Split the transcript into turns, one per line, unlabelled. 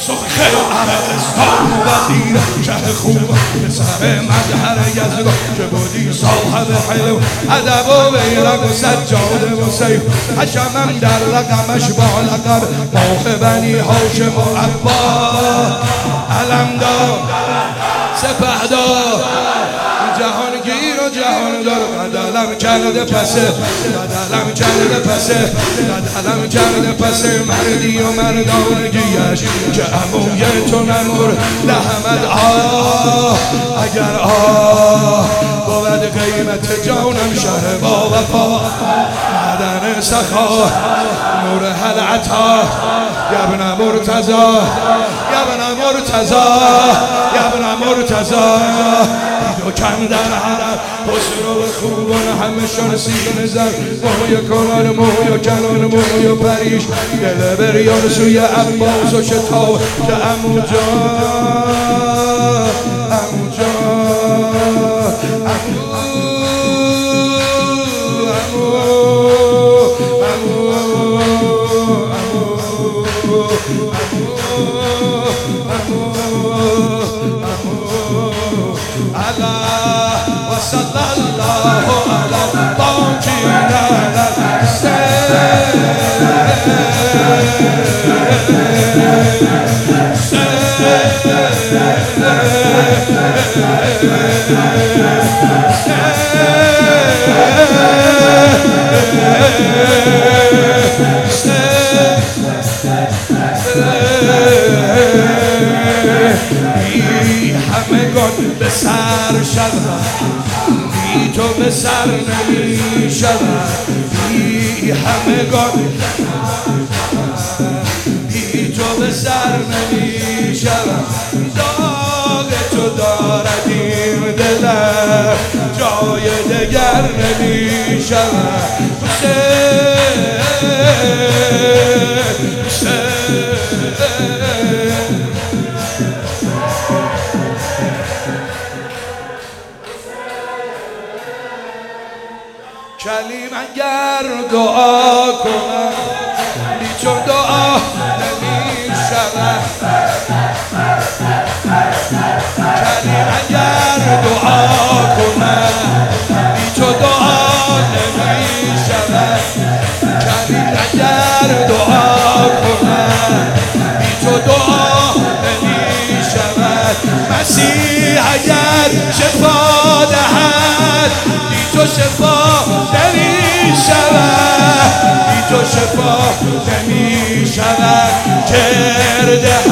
سرخ عربستان و دیر شهر خوب پسر مظهر یزدان که بودی صاحب حلو ادب و بیرق و سجاده و سیف حشمم در رقمش با لقب ماه بنی هاشم و عباس علمدار سپهدار جهانگیر و جهاندار قدلم کرده پسه قدلم کرده پسه قدلم کرده پسه مردی و مردانگیش که عموی تو نمور لحمد اگر بود قیمت جانم شهر با وفا معدن سخا نور حلعتا یبن مرتضا یبن مرتضا یبن مرتضا و کم در حرم حسن و خوبان همشان سیگن زن موی کنان موی کنان موی پریش دل بریان سوی عباس و شتاب که عمو جان عمو جان وصلى الله على الطاجين على همگان به سر شود بی تو به سر نمی شود بی همگان بی تو به سر نمی شود داغ تو دارد این دل جای دگر نمی شود کلیم اگر دعا کنم بی چون دعا نمی شود کلیم اگر دعا کنم بی تو دعا نمی شود کلیم اگر دعا کنم بی تو دعا نمی شود مسیح اگر شفا دهد بی تو شفا نمی شود بی تو شفا نمی شود کرده